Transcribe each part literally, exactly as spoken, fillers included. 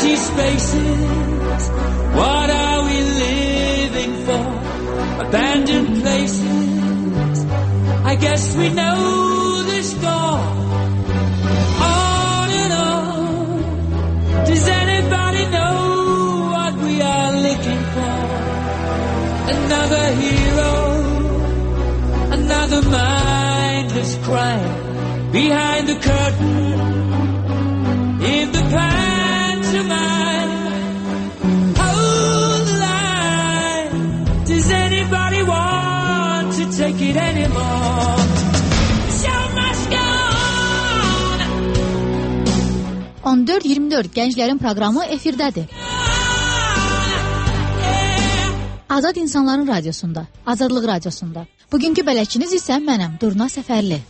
empty spaces. What are we living for? Abandoned places. I guess we know the score. On and on. Does anybody know what we are looking for? Another hero, another mindless crime behind the curtain in the pantomime. Hold the line. Does anybody want to take it anymore? Show must go on. on dörd iyirmi dörd Gənclərin proqramı efirdədir. Azad İnsanların Radyosunda, Azadlıq Radyosunda. Bugünkü bələdçiniz isə mənəm, Durna Səfərli.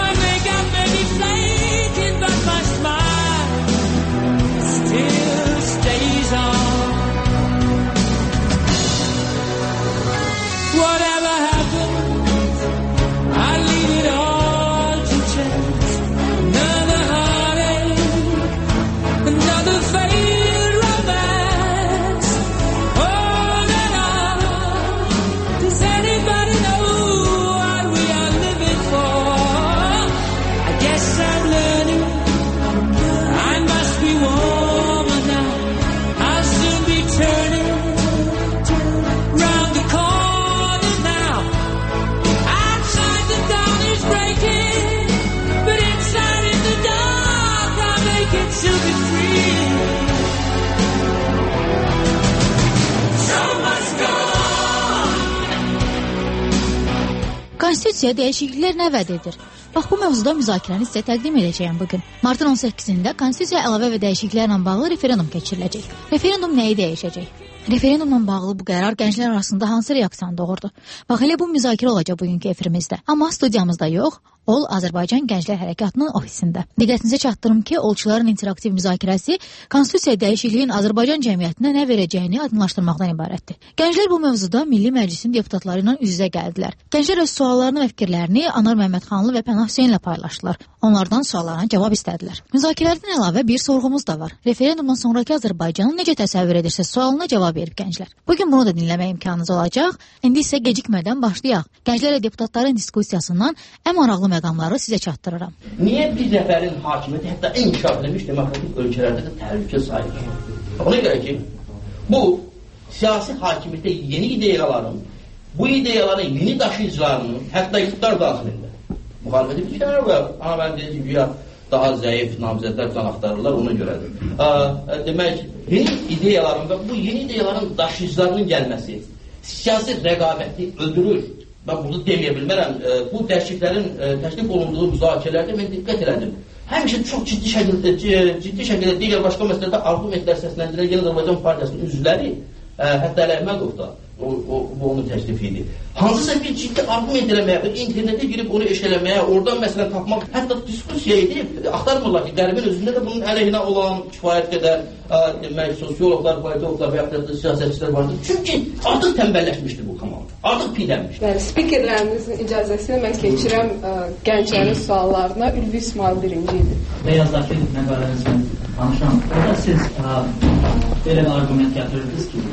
Konstitusiyaya dəyişikliklər nə vəd edir? Bax, bu mövzuda müzakirəni sizə təqdim edəcəyəm bugün. Martın on səkkizində Konstitusiyaya əlavə və dəyişikliklərlə bağlı referendum keçiriləcək. Referendum nəyi dəyişəcək? Referendumla bağlı bu qərar gənclər arasında hansı reaksiyanı doğurdu? Bax, elə bu müzakirə olacaq bugünkü efirimizdə. Amma studiyamızda yox, Ol Azərbaycan Gənclər Hərəkatının ofisində. Diqqətinizə çatdırım ki, Olçuların interaktiv müzakirəsi Konstitusiya dəyişikliyin Azərbaycan cəmiyyətinə nə verəcəyini aydınlaşdırmaqdan ibarətdir. Gənclər bu mövzuda Milli Məclisin deputatları ilə üz-üzə gəldilər. Gənclər öz suallarını və fikirlərini Anar Məmmədxanlı və Pənah Hüseynlə paylaşdılar. Onlardan suallarına cavab istədilər. Müzakirələrdən əlavə bir sorğumuz da var. Referendumdan sonrakı Azərbaycanı necə təsəvvür edirsiniz sualına cavab verib gənclər. Bugün bunu da dinləmək imkanınız olacaq. İndi isə gecikmədən başlayaq. Gənclər və deputatların diskusiyasından ən maraqlı məqamları sizə çatdırıram. Niyə bir nəfərin hakimiyyəti hətta inkişaf edilmiş demokratik ölkələrdə də təhlükə sayılır? Ona görə ki, bu siyasi hakimiyyətdə yeni ideyaların, bu ideyaların yeni daşıyıcılarının hətta iqtidar daxilində müxalifəti bir şeylər var. Ana mən deyim ki, daha zəif namizədlər can axtarırlar, ona görədir. Ə, demək, yeni ideyaların və bu yeni ideyaların daşıyıcılarının gəlməsi siyasi rəqabəti öldürür. Ben bunu deməyə bilmərəm. E, bu dəyişikliklərin e, təklif olunduğu müzakirələrdə mən diqqət elədim. Həmişə çox ciddi şəkildə, ciddi şəkildə digər başqa məsələdə argumentlər səsləndirən Yeni Azərbaycan Partiyasının üzvləri, e, hətta Əli Əhmədov da o, o, bu onun təklifi idi. Hansısa bir ciddi argument eləməyə, internetə girib onu eşələməyə, oradan məsələn tapmaq, hətta diskusiya edib, axtarmırlar ki, Qərbin özündə də bunun əleyhinə olan kifayət qədər ə, demək, sosiologlar, politologlar və yaxud da siyasətçilər vardır. Çünki artıq tənbəlləşmişdir bu komanda. Artıq piylənmişdir. Yəni, spikerlərimizin icazəsini mən keçirəm ə, gənclərin suallarına. Ülvi İsmail birinci idi. Beyazdakı məqalənizdən danışıram. Orada siz ə, belə bir argument gətirirdiniz ki,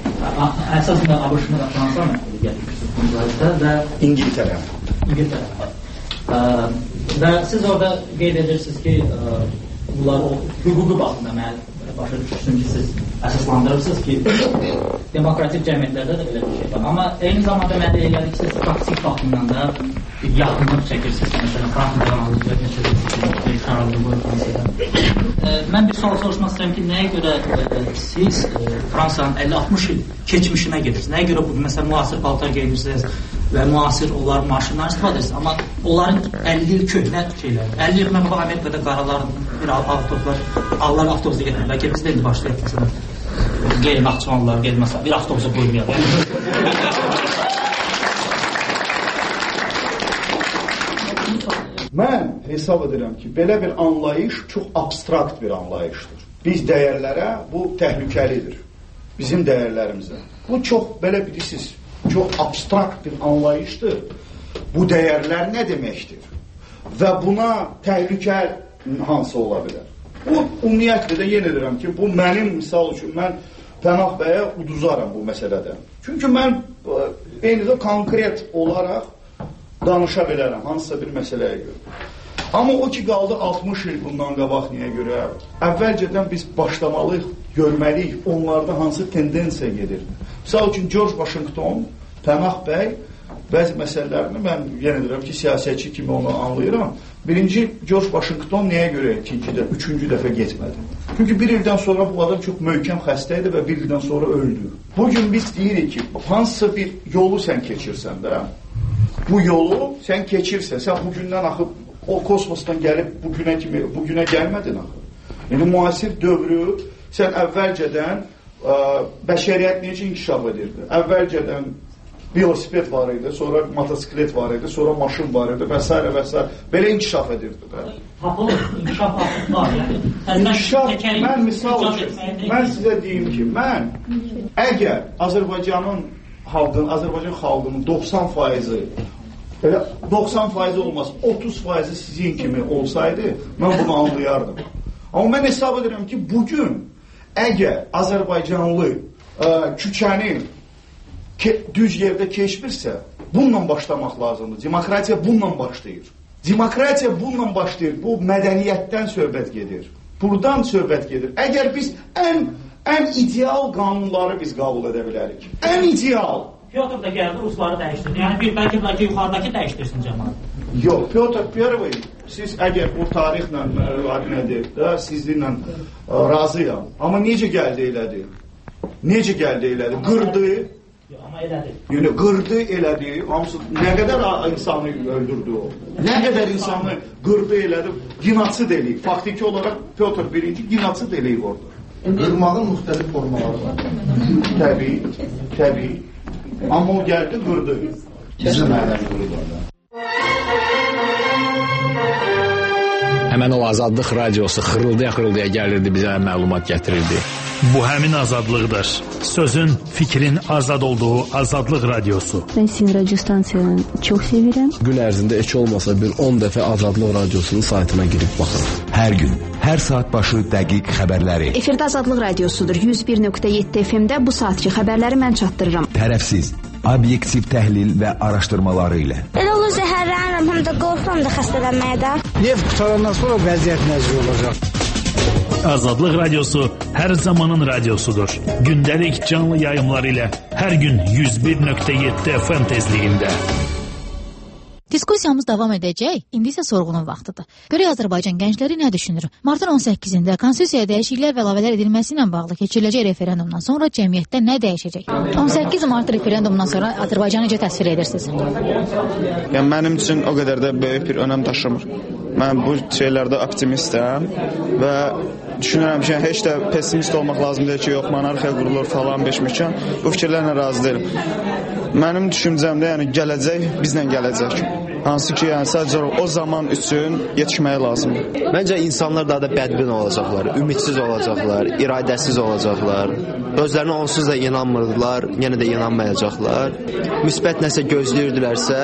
ə, əsasında ABŞ-ın və Fransa məqalı gətirmişsiniz bu müzakirədə və İngiltərə. İngiltərə. Ə, və siz orada qeyd edirsiniz ki, ə, bunlar o hüququ baxımda mən başa düşürsün ki, siz əsaslandırırsınız ki, demokratik cəmiyyətlərdə də belə bir şey var. Amma eyni zamanda mən də elədik ki, siz praktik baxımdan da bir yaxınlıq çəkirsiniz. Məsələn, Fransız analizə keçirsiniz, bir xarablı bu Fransiyada. Mən bir sual soruşmaq istəyirəm ki, nəyə görə e, siz e, Fransanın əlli altmış il keçmişinə gedirsiniz? Nəyə görə bugün, məsələn, müasir paltar geyinirsiniz və müasir onlar maşınlar istifadə edirsiniz? Amma onların əlli il köhnə şeylər. əlli il mən bu Amerikada qaraların bir avtobuslar, Allah avtobusu getirir. Bəlkə biz də indi başlayaq, məsələn, qeyri-naxçıvanlar, qeyri-məsələn, bir avtobusa qoymayaq. Mən hesab edirəm ki, belə bir anlayış çox abstrakt bir anlayışdır. Biz dəyərlərə, bu təhlükəlidir. Bizim dəyərlərimizə. Bu çox, belə bilirsiniz, çox abstrakt bir anlayışdır. Bu dəyərlər nə deməkdir? Və buna təhlükə hansı ola bilər? Bu ümumiyyətlə də yenə deyirəm ki, bu mənim misal üçün mən Pənah bəyə uduzaram bu məsələdə. Çünki mən eyni də konkret olaraq danışa bilərəm hansısa bir məsələyə görə. Amma o ki qaldı altmış il bundan qabaq niyə görə? Əvvəlcədən biz başlamalıyıq, görməliyik onlarda hansı tendensiya gedir. Misal üçün George Washington, Pənah bəy bəzi məsələlərini mən yenə deyirəm ki, siyasətçi kimi onu anlayıram. Birinci, George Washington nəyə görə ikinci də, üçüncü dəfə getmədi? Çünki bir ildən sonra bu adam çox möhkəm xəstə idi və bir ildən sonra öldü. Bugün biz deyirik ki, hansısa bir yolu sən keçirsən də, bu yolu sən keçirsən, sən bugündən axıb, o kosmosdan gəlib bugünə kimi, bugünə gəlmədin axı. Yəni, müasir dövrü sən əvvəlcədən ə, bəşəriyyət necə inkişaf edirdi? Əvvəlcədən velosiped var idi, sonra motosiklet var idi, sonra maşın var idi və s. və s. Belə inkişaf edirdi də. Tapılır, inkişaf var. İnkişaf, mən misal üçün, mən sizə deyim ki, mən əgər Azərbaycanın xalqının, Azərbaycan xalqının doxsan faizi, elə doxsan faizi olmaz, otuz faizi sizin kimi olsaydı, mən bunu anlayardım. Amma mən hesab edirəm ki, bugün əgər Azərbaycanlı ə, küçəni Ke, düz yerdə keçmirsə, bununla başlamaq lazımdır. Demokratiya bununla başlayır. Demokratiya bununla başlayır. Bu mədəniyyətdən söhbət gedir. Buradan söhbət gedir. Əgər biz ən, ən ideal qanunları biz qəbul edə bilərik. Ən ideal. Pyotr da gəldi, Rusları dəyişdirdi. Yəni bir bəlkə bəlkə yuxarıdakı dəyişdirsin cəmaat. Yox, Pyotr Pyotr, siz əgər bu tarixlə nədir, də sizinlə razıyam. Amma necə gəldi elədi? Necə gəldi elədi? Qırdı. Amma elədi. Yəni, qırdı elədi, hamısı, nə qədər insanı öldürdü o, nə qədər insanı qırdı elədi, genotsid eləyib. Faktiki olaraq Pyotr birinci genotsid eləyib orada. Qırmağın müxtəlif formaları var. Təbii, təbii. Amma o gəldi, qırdı. Bizim ələmi qırdı. Həmən o Azadlıq radiosu xırıldaya-xırıldaya gəlirdi, bizə məlumat gətirirdi. Bu həmin azadlıqdır. Sözün, fikrin azad olduğu Azadlıq radiosu. Ben sizin radyo stansiyanı çok sevirəm. Gün ərzində heç olmasa bir on dəfə Azadlıq radiosunun saytına girib baxırım. Hər gün, hər saat başı dəqiq xəbərləri. Efirdə Azadlıq radiosudur. yüz bir nöqtə yeddi F M-də bu saatki xəbərləri mən çatdırıram. Tərəfsiz, obyektiv təhlil və araşdırmaları ilə. Elə olur zəhərlənirəm, həm də qorxuram da xəstələnməyə də. Neft qutarandan sonra vəziyyət nəzir olacaq. Azadlıq radiosu hər zamanın radiosudur. Gündəlik canlı yayımlar ilə hər gün yüz bir nöqtə yeddi F M tezliyində. Diskusiyamız davam edəcək. İndi isə sorğunun vaxtıdır. Görək Azərbaycan gəncləri nə düşünür? Martın on səkkizində konstitusiyaya dəyişikliklər və əlavələr edilməsi ilə bağlı keçiriləcək referendumdan sonra cəmiyyətdə nə dəyişəcək? on səkkiz mart referendumundan sonra Azərbaycanı necə təsvir edirsiniz? Yəni mənim üçün o qədər də böyük bir önəm daşımır. Mən bu şeylərdə optimistəm və düşünürəm ki, heç də pessimist olmaq lazım deyil ki, yox, monarxiya qurulur falan beşmişkən. Bu fikirlərlə razı deyiləm. Mənim düşüncəmdə, yəni gələcək bizlə gələcək. Hansı ki, yəni sadəcə o zaman üçün yetişməyə lazımdır. Məncə insanlar daha da bədbin olacaqlar, ümidsiz olacaqlar, iradəsiz olacaqlar. Özlərinə onsuz da inanmırdılar, yenə də inanmayacaqlar. Müsbət nəsə gözləyirdilərsə,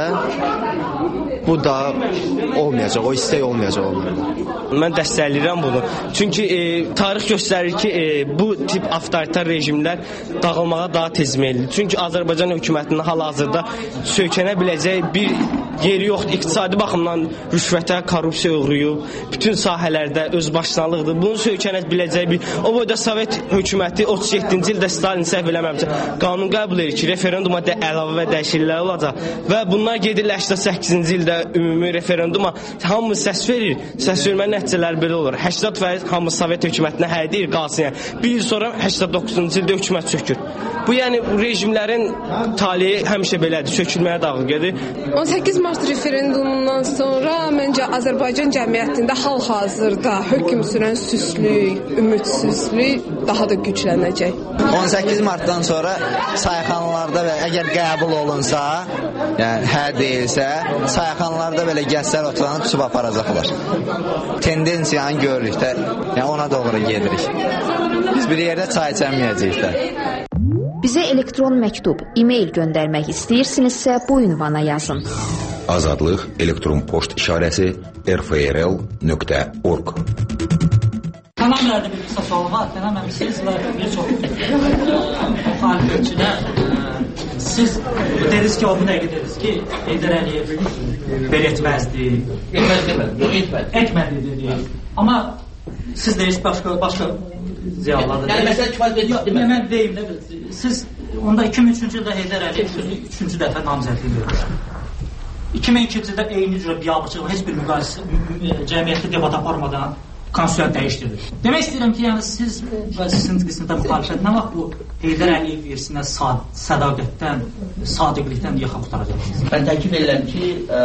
bu da olmayacaq, o istək olmayacaq onlarda. Mən dəstəkləyirəm bunu. Çünki e, tarix göstərir ki, e, bu tip avtoritar rejimlər dağılmağa daha tez meyillidir. Çünki Azərbaycan hökumətinin hal-hazırda söykənə biləcək bir yeri yoxdur. İqtisadi baxımdan rüşvətə, korrupsiya uğrayıb, bütün sahələrdə özbaşınalıqdır. Bunu söykənə biləcək bir... O boyda Sovet hökuməti otuz yeddinci ildə Stalin səhv eləməmişsə, qanun qəbul edir ki, referenduma də əlavə və dəyişikliklər olacaq və bunlar gedir səksən səkkizinci ildə ümumi referenduma hamı səs verir. Səs vermə nəticələri belə olur. səksən faiz hamı Sovet hökumətinə hə deyir, qalsın. Yəni. Bir il sonra səksən doqquzuncu ildə hökumət çökür. Bu yəni rejimlərin taleyi həmişə belədir, sökülməyə daxil gedir. on səkkiz mart referendumundan sonra məncə Azərbaycan cəmiyyətində hal-hazırda hökm sürən süslük, ümidsizlik daha da güclənəcək. on səkkiz martdan sonra sayxanalarda və əgər qəbul olunsa, yəni hə deyilsə, sayxanalarda belə gənclər oturanıb tutub aparacaqlar. Tendensiyanı görürük də, yəni ona doğru gedirik. Biz bir yerdə çay içəməyəcəyik də. Bizə elektron məktub, e-mail göndərmək istəyirsinizsə bu ünvana yazın. Azadlıq elektron poçt işarəsi r f r l nöqtə org Kənan bəylərdə bir qısa sual var. Kənan bəy, siz və bir çox müxalifətçilər siz dediniz ki, o bu dəqiqə dediniz ki, Heydər Əliyev belə etməzdi. Etmədi dedi. Amma siz deyirsiniz başqa başqa ziyalılarda. Yəni məsələ kifayət etmədi. Mən deyim də, siz onda iki min üçüncü ildə Heydər Əliyev üçüncü dəfə namizədlik verir. iki min ikinci ildə eyni cürə biabırçılıq, heç bir müqayisə, cəmiyyətli debat aparmadan konstitusiya dəyişdirilir. Demək istəyirəm ki, yəni siz və sizin qismində müxalifət nə vaxt bu Heydər Əliyev versinə sədaqətdən, sadiqlikdən yaxa qutaracaqsınız? Mən təkif edirəm ki, ə,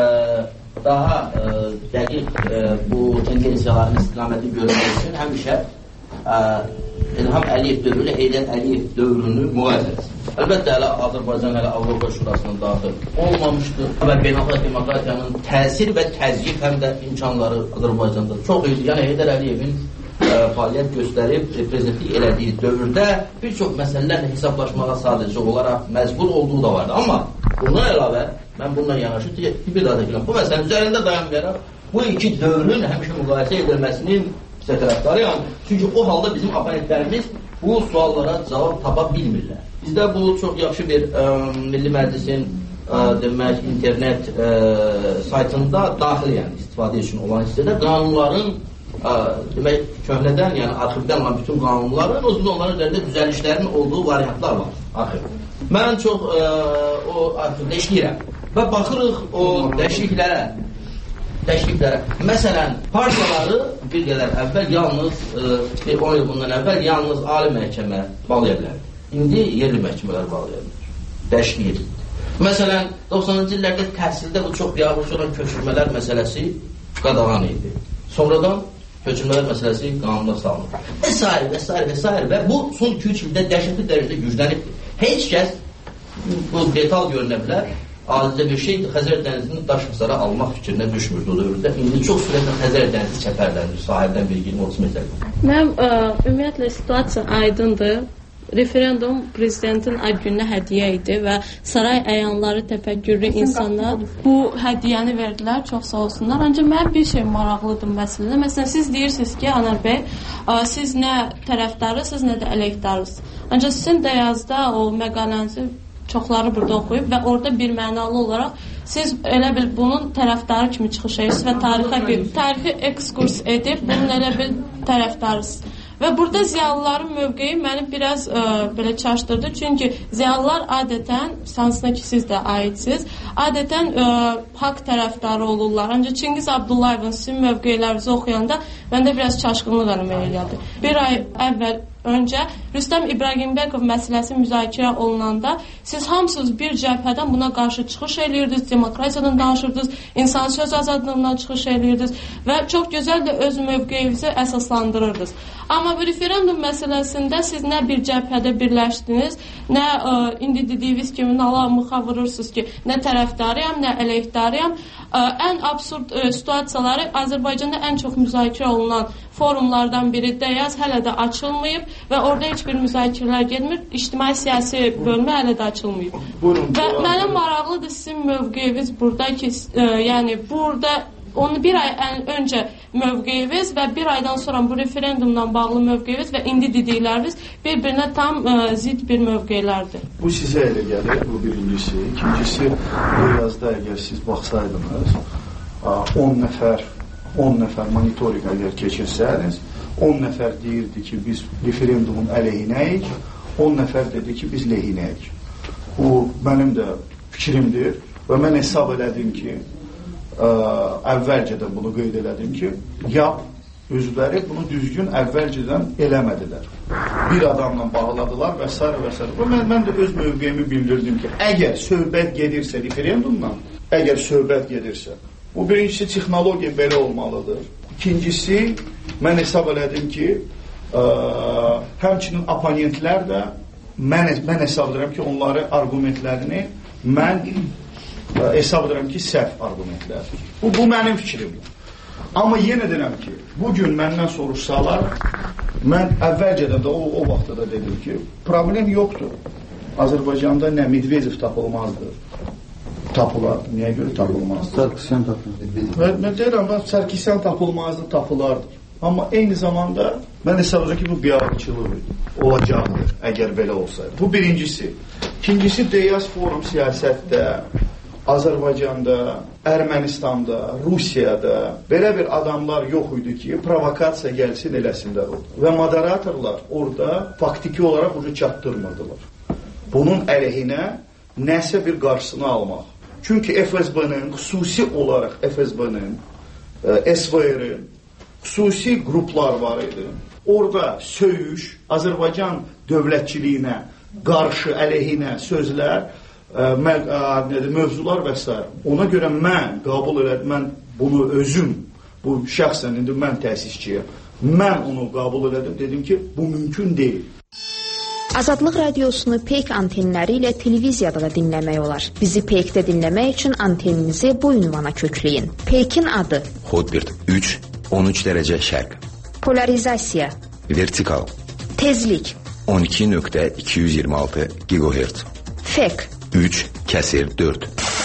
daha ə, dəqiq ə, bu tendensiyaların istiqaməti görmək üçün həmişə ə, İlham Əliyev dövrü ilə Heydər Əliyev dövrünü müqayisə etsin. Əlbəttə, hələ Azərbaycan hələ Avropa Şurasının daxil olmamışdır və beynəlxalq demokratiyanın təsir və təzyiq həm də imkanları Azərbaycanda çox idi. Yəni, Heydər Əliyevin ə, fəaliyyət göstərib, prezidentlik elədiyi dövrdə bir çox məsələlərlə hesablaşmağa sadəcə olaraq məcbur olduğu da vardı. Amma bundan əlavə, mən bundan yanaşı bir daha da gələm. Bu məsələnin üzərində dayanmayaraq, bu iki dövrün həmişə müqayisə edilməsinin tərəfdarıyam. Çünki o halda bizim oponentlərimiz bu suallara cavab tapa bilmirlər. Bizdə bu çox yaxşı bir ə, Milli Məclisin ə, demək, internet ə, saytında daxil, yəni istifadə üçün olan hissədə qanunların ə, demək, köhnədən, yəni arxivdən olan bütün qanunların, o zaman onların üzərində düzəlişlərin olduğu variantlar var arxiv. Mən çox ə, o arxivdə işləyirəm və baxırıq o dəyişikliklərə. Təşkillərə. Məsələn, partiyaları bir qədər əvvəl yalnız, e, on il bundan əvvəl yalnız ali məhkəmə bağlaya bilərdi. İndi yerli məhkəmələr bağlaya bilir. Dəşkil edir. Məsələn, doxsanıncı illərdə təhsildə bu çox biabırçı olan köçürmələr məsələsi qadağan idi. Sonradan köçürmələr məsələsi qanuna salınır. Və s. və s. və s. və bu son iki üç ildə dəhşətli dərəcədə güclənibdir. Heç kəs bu detal görünə bilər. Adicə bir şey Xəzər dənizini daş hasara almaq fikrinə düşmürdü o dövrdə. İndi çox sürətlə Xəzər dənizi çəpərlənir sahildən bir iyirmi otuz metr. Mənim ümumiyyətlə situasiya aydındır. Referendum prezidentin ad gününə hədiyyə idi və saray əyanları, təfəkkürlü insanlar bu hədiyyəni verdilər, çox sağ olsunlar. Ancaq mən bir şey maraqlıdır məsələdə. Məsələn, siz deyirsiniz ki, Anar bəy, siz nə tərəfdarısınız, nə də əleyhdarısınız. Ancaq sizin də yazda o məqalənizi çoxları burada oxuyub və orada bir mənalı olaraq siz elə bil bunun tərəfdarı kimi çıxış edirsiniz və tarixə bir tarixi ekskurs edib bunun elə bil tərəfdarısınız. Və burada ziyalıların mövqeyi məni biraz ə, belə çaşdırdı. Çünki ziyalılar adətən, sansına ki siz də aidsiniz, adətən ə, haqq tərəfdarı olurlar. Ancaq Çingiz Abdullayevin sizin mövqelərinizi oxuyanda məndə biraz çaşqınlıq əmələ gəldi. Bir ay əvvəl öncə Rüstəm İbrahimbəkov məsələsi müzakirə olunanda siz hamısınız bir cəbhədən buna qarşı çıxış edirdiniz, demokratiyadan danışırdınız, insan söz azadlığından çıxış edirdiniz və çox gözəl də öz mövqeyinizi əsaslandırırdınız. Amma bu referendum məsələsində siz nə bir cəbhədə birləşdiniz, nə ə, indi dediyiniz kimi nalamuxa vurursunuz ki, nə tərəfdarıyam, nə əleyhdarıyam. Ə, ən absurd ə, situasiyaları Azərbaycanda ən çox müzakirə olunan forumlardan biri Dəyaz hələ də açılmayıb və orada heç bir müzakirələr getmir. İctimai-siyasi bölmə hələ də açılmayıb. Buyurun, və mənim maraqlıdır sizin mövqeyiniz burada ki, ə, yəni burada onu bir ay öncə mövqeyiniz və bir aydan sonra bu referendumdan bağlı mövqeyiniz və indi dedikləriniz bir-birinə tam ə, zid bir mövqeylərdir. Bu sizə elə gəlir, bu birincisi. İkincisi, bu yazda əgər siz baxsaydınız, on nəfər on nəfər monitoring əgər keçirsəniz, on nəfər deyirdi ki, biz referendumun əleyhinəyik, on nəfər dedi ki, biz lehinəyik. Bu mənim də fikrimdir və mən hesab elədim ki, Ə, əvvəlcədən bunu qeyd elədim ki, ya özləri bunu düzgün əvvəlcədən eləmədilər. Bir adamla bağladılar və s. və s. Mən, mən də öz mövqeyimi bildirdim ki, əgər söhbət gedirsə referendumdan, əgər söhbət gedirsə, bu birincisi texnologiya belə olmalıdır. İkincisi, mən hesab elədim ki, ə, həmçinin oponentlər də mən, mən hesab edirəm ki, onları argumentlərini mən hesab edirəm ki, səhv argumentlərdir. Bu, bu mənim fikrimdir. Amma yenə deyirəm ki, bugün məndən soruşsalar, mən əvvəlcədən də o, o vaxtda da dedim ki, problem yoxdur. Azərbaycanda nə Medvedev tapılmazdır. Tapılardı. Niyə görə tapılmazdır? Sarkisyan tapılmazdır. Mən, mən deyirəm, Sarkisyan tapılmazdır, tapılardır. Amma eyni zamanda Mən hesab edirəm ki, bu biabırçılıq olacaqdır, əgər belə olsaydı. Bu birincisi. İkincisi, diasporum siyasətdə, Azərbaycanda, Ermənistanda, Rusiyada belə bir adamlar yox idi ki, provokasiya gəlsin eləsinlər orada. Və moderatorlar orada faktiki olaraq ucu çatdırmırdılar. Bunun əleyhinə nəsə bir qarşısını almaq. Çünki F S B-nin, xüsusi olaraq F S B-nin, S V R-in, xüsusi qruplar var idi. Orada söyüş, Azərbaycan dövlətçiliyinə qarşı əleyhinə sözlər, mövzular və s. Ona görə mən qəbul elədim, mən bunu özüm, bu şəxsən indi mən təsisçiyəm, mən onu qəbul elədim, dedim ki, bu mümkün deyil. Azadlıq radiosunu Peyk antenləri ilə televiziyada da dinləmək olar. Bizi Peykdə dinləmək üçün anteninizi bu ünvana kökləyin. Peykin adı Hotbird üç on üç dərəcə şərq. Polarizasiya Vertikal Tezlik on iki nöqtə iki yüz iyirmi altı gigahertz. Fek üç kəsir dörd.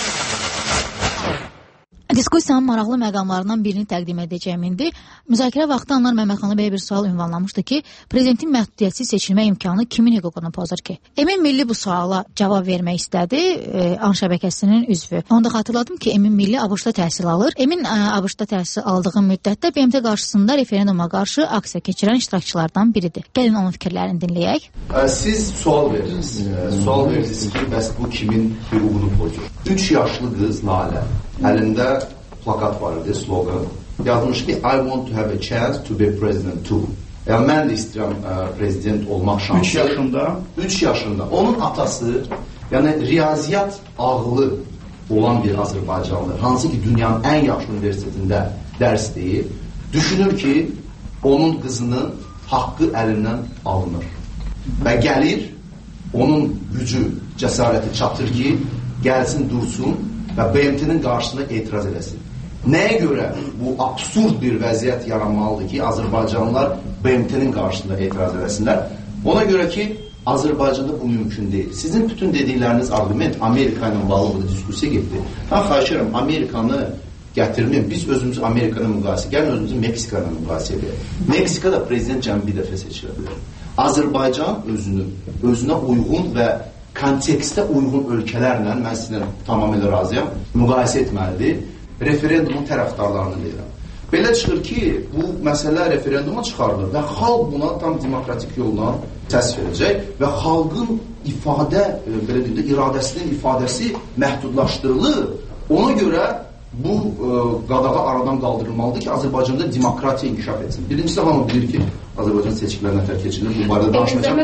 Diskusiyanın maraqlı məqamlarından birini təqdim edəcəyim indi. Müzakirə vaxtı Anar Məmmədxanlı belə bir sual ünvanlamışdı ki, prezidentin məhdudiyyətsiz seçilmə imkanı kimin hüququnu pozur ki? Emin Milli bu suala cavab vermək istədi, e, An şəbəkəsinin üzvü. Onda xatırladım ki, Emin Milli ABŞ-da təhsil alır. Emin ABŞ-da təhsil aldığı müddətdə B M T qarşısında referenduma qarşı aksiya keçirən iştirakçılardan biridir. Gəlin onun fikirlərini dinləyək. Siz sual verirsiniz. Sual verirsiniz ki, bəs bu kimin hüququnu pozur? üç yaşlı qız Nalə əlində plakat var idi, slogan. Yazmış ki, I want to have a chance to be president too. Yəni, mən də istəyirəm ə, prezident olmaq şansı. üç yaşında? üç yaşında. Onun atası, yəni riyaziyyat ağlı olan bir Azərbaycanlı, hansı ki, dünyanın ən yaxşı universitetində dərs deyil, düşünür ki, onun qızının haqqı əlindən alınır. Və gəlir, onun gücü, cəsarəti çatır ki, gəlsin, dursun və B M T-nin qarşısına etiraz eləsin. Nəyə görə bu absurd bir vəziyyət yaranmalıdır ki, Azərbaycanlılar B M T-nin qarşısında etiraz eləsinlər? Ona görə ki, Azərbaycanda bu mümkün deyil. Sizin bütün dedikləriniz argument Amerika ilə bağlı burada diskusiya getdi. Mən xahiş edirəm, Amerikanı gətirməyin. Biz özümüzü Amerika ilə müqayisə, gəlin özümüzü Meksika ilə müqayisə edək. Meksikada prezident cəmi bir dəfə seçilə bilər. Azərbaycan özünü, özünə uyğun və kontekstə uyğun ölkələrlə, mən sizinlə tamamilə razıyam, müqayisə etməlidir. Referendumun tərəfdarlarını deyirəm. Belə çıxır ki, bu məsələ referenduma çıxarılır və xalq buna tam demokratik yolla səs verəcək və xalqın ifadə, belə deyim də, iradəsinin ifadəsi məhdudlaşdırılır. Ona görə bu e, qadağa aradan qaldırılmalıdır ki, Azərbaycanda demokratiya inkişaf etsin. Birincisi, hamı bilir ki, Azərbaycan seçkilərinə tərk edilir. Bu barədə danışmayacağım.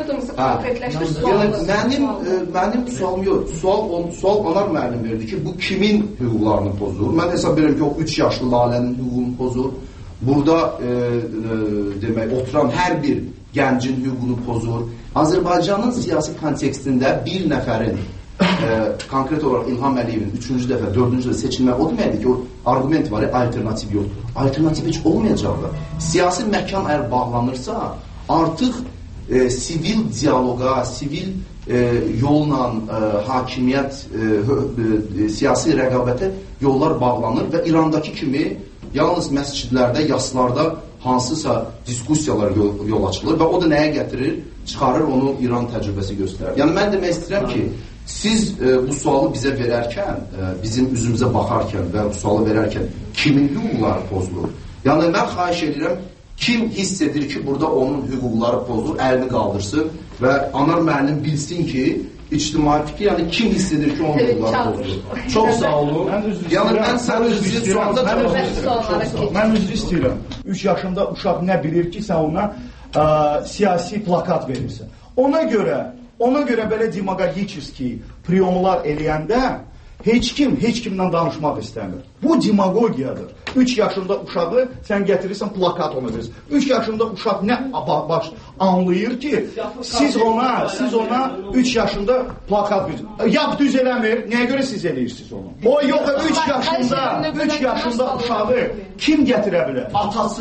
Yəni, mənim, e, mənim sualım yox. Sual, on, sual Anar müəllim verdi ki, bu kimin hüquqlarını pozur? Mən hesab verirəm ki, o üç yaşlı Lalənin hüququnu pozur. Burada e, e, demək, oturan hər bir gəncin hüququnu pozur. Azərbaycanın siyasi kontekstində bir nəfərin e, konkret olaraq İlham Əliyevin üçüncü dəfə, dördüncü dəfə seçilmək o deməkdir ki, o argument var, alternativ yoxdur. Alternativ heç olmayacaqdır. Siyasi məkan əgər bağlanırsa, artıq e, sivil diyaloqa, sivil e, yolla e, hakimiyyət, e, e, siyasi rəqabətə yollar bağlanır və İrandakı kimi yalnız məscidlərdə, yaslarda hansısa diskusiyalar yol, yol açılır və o da nəyə gətirir? Çıxarır, onu İran təcrübəsi göstərir. Yəni, mən demək istəyirəm ki, siz e, bu sualı bizə verərkən, e, bizim üzümüzə baxarkən və bu sualı verərkən kimin hüquqları pozulur? Yəni, mən xahiş edirəm, kim hiss edir ki, burada onun hüquqları pozulur, əlini qaldırsın və Anar müəllim bilsin ki, ictimai fikir, yəni kim hiss edir ki, onun hüquqları pozulur? Çox sağ olun. Yəni, mən sən üzrü sualda mən üzrü istəyirəm. üç yaşında uşaq nə bilir ki, sən ona ə, siyasi plakat verirsən. Ona görə Ona görə belə demagogическi priyomlar eləyəndə heç kim, heç kimlə danışmaq istəmir. Bu demagogiyadır. üç yaşında uşağı sən gətirirsən, plakat ona verirsən. üç yaşında uşaq nə baş anlayır ki, siz ona, siz ona üç yaşında plakat verirsiniz. Yap düz eləmir, nəyə görə siz eləyirsiniz onu? O yox, üç yaşında, üç yaşında uşağı kim gətirə bilər? Atası.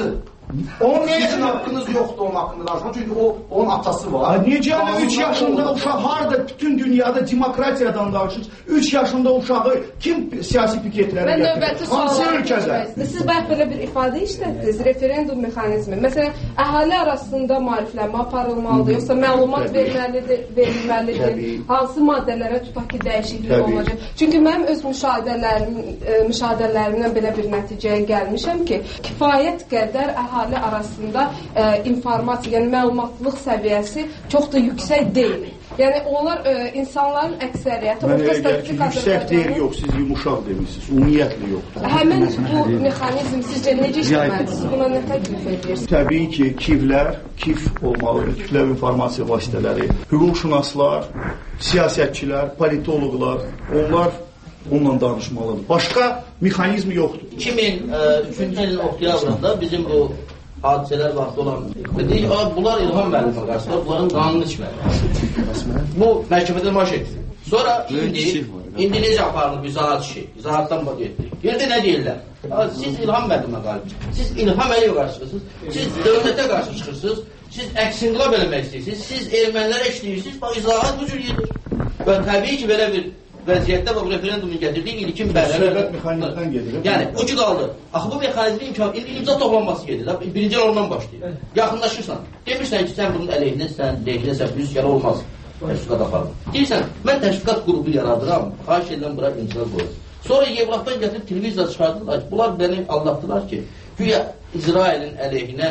Onun Sizin haqqınız yoxdur onun haqqında danışmaq. Çünki o onun atası var. Necə üç yaşında uşaq harda bütün dünyada demokratiyadan danışır? üç yaşında uşağı kim siyasi piketlərə Mən növbəti gətirir? Hansı ölkədə? Siz bayaq belə bir ifadə işlətdiniz, referendum mexanizmi. Məsələn, əhali arasında maariflənmə aparılmalıdır, yoxsa məlumat verməlidir, verilməlidir? Hansı maddələrə tutaq ki, dəyişiklik olacaq? Çünki mənim öz müşahidələrim, müşahidələrimdən belə bir nəticəyə gəlmişəm ki, kifayət qədər əhali arasında e, informasiya, yəni məlumatlıq səviyyəsi çox da yüksək deyil. Yəni onlar e, insanların əksəriyyəti orta statistik yüksək deyil, yox, siz yumuşaq demişsiniz, ümumiyyətlə yoxdur. Həmin bu mexanizm sizcə necə işləməlidir? Siz buna nə təklif edirsiniz? Təbii ki, kiflər, kif olmalıdır, kütləvi informasiya vasitələri, hüquqşünaslar, siyasətçilər, politoloqlar, onlar onunla danışmalıdır. Başqa mexanizmi yoxdur. iki min üçüncü ilin oktyabrında bizim bu hadisələr vaxtı olan dedik, bunlar İlham müəllimə qarşısında bunların qanunu içməlidir. Bu məhkəmədə nümayiş etdi. Sonra indi, indi necə aparılır izahat işi? İzahatdan bax etdik. Yerdə nə deyirlər? Siz İlham müəllimə qarşı, siz İlham Əliyev qarşı çıxırsınız, siz dövlətə qarşı çıxırsınız, siz əks-inqilab eləmək istəyirsiniz, siz ermənilərə işləyirsiniz, bax izahat bu cür gedir. Və təbii ki, belə bir vəziyyətdə bu referendumun gətirdiyi ilkin bəhslər söhbət mexanizmdən gedir. Yəni ucu qaldı. Axı bu mexanizmin imkan indi imza toplanması gedir. Birinci ondan başlayır. Yaxınlaşırsan. Demirsən ki, sən bunun əleyhinəsən, lehinəsən, rüzgar olmaz. Təşkilat aparır. Deyirsən, mən təşkilat qrupu yaradıram. Xahiş edirəm bura imza qoyun. Sonra Yevlaxdan gətirib televiziya çıxardılar. Bunlar bəni aldatdılar ki, güya İsrailin əleyhinə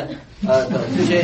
şey,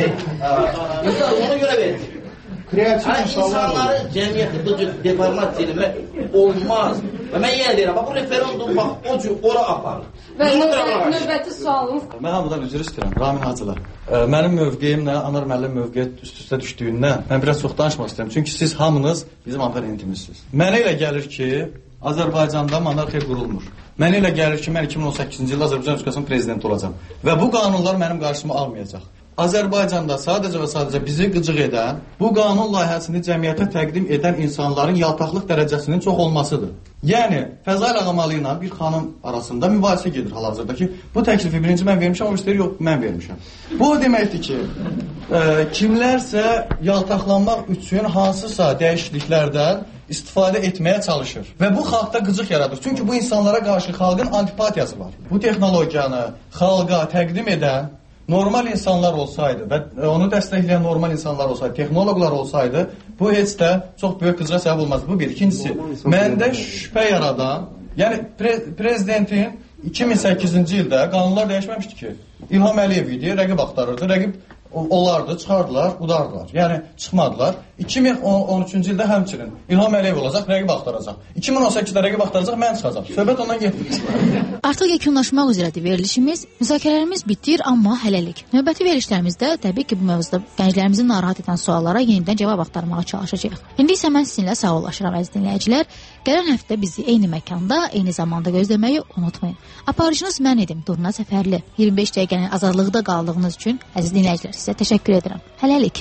mesela ona görə verir. Kreativ yani insanları cəmiyyəti bu cür deformat eləmək olmaz. Və mən yenə deyirəm, bu referendum bax o cür ora aparır. Və növbəti sualımız. Mən hamıdan üzr istəyirəm, Ramin Hacılar. Mənim mövqeyimlə Anar müəllim mövqeyi üst-üstə düşdüyündən mən biraz çox danışmaq istəyirəm. Çünki siz hamınız bizim abonentimizsiniz. Mənə elə gəlir ki, Azərbaycanda monarxiya qurulmur. Mənə elə gəlir ki, mən iki min on səkkizinci ildə Azərbaycan Respublikasının prezidenti olacağam. Və bu qanunlar mənim qarşıma almayacaq. Azərbaycanda sadəcə və sadəcə bizi qıcıq edən, bu qanun layihəsini cəmiyyətə təqdim edən insanların yaltaqlıq dərəcəsinin çox olmasıdır. Yəni, Fəzail Ağamalı ilə bir xanım arasında mübahisə gedir hal-hazırda ki, bu təklifi birinci mən vermişəm, o istəyir, yox, mən vermişəm. Bu o deməkdir ki, e, kimlərsə yaltaqlanmaq üçün hansısa dəyişikliklərdən istifadə etməyə çalışır. Və bu xalqda qıcıq yaradır. Çünki bu insanlara qarşı xalqın antipatiyası var. Bu texnologiyanı xalqa təqdim edən normal insanlar olsaydı və onu dəstəkləyən normal insanlar olsaydı, texnoloqlar olsaydı, bu heç də çox böyük qıcığa səbəb olmaz. Bu bir. İkincisi, məndə şübhə yaradan, yəni pre prezidentin iki min səkkizinci ildə qanunlar dəyişməmişdi ki, İlham Əliyev idi, rəqib axtarırdı, rəqib olardı, çıxardılar, udardılar. Yəni çıxmadılar. iki min on üçüncü ildə həmçinin İlham Əliyev olacaq, rəqib axtaracaq. iki min on səkkizdə rəqib axtaracaq, mən çıxacaq. Söhbət ondan getmir. Artıq yekunlaşmaq üzrədir verilişimiz. Müzakirələrimiz bitir, amma hələlik. Növbəti verilişlərimizdə təbii ki, bu mövzuda gənclərimizi narahat edən suallara yenidən cavab axtarmağa çalışacağıq. İndi isə mən sizinlə sağollaşıram əziz dinləyicilər. Gələn həftə bizi eyni məkanda, eyni zamanda gözləməyi unutmayın. Aparıcınız mən idim, Durna Səfərli. iyirmi beş dəqiqənin azadlıqda qaldığınız üçün əziz dinləyicilər, sizə təşəkkür edirəm. Hələlik.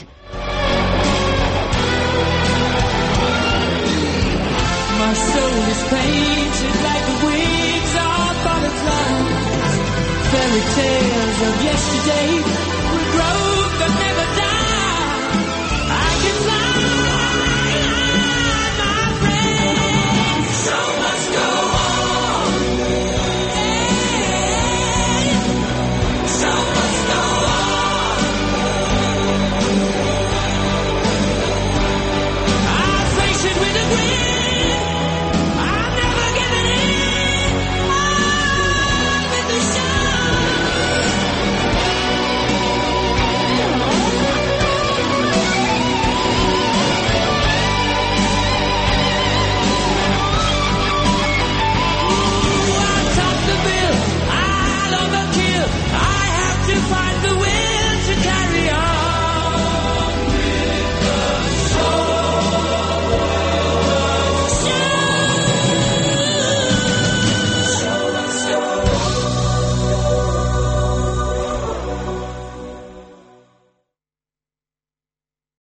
My soul is painted like the wings of butterflies. Fairy tales of yesterday will grow the next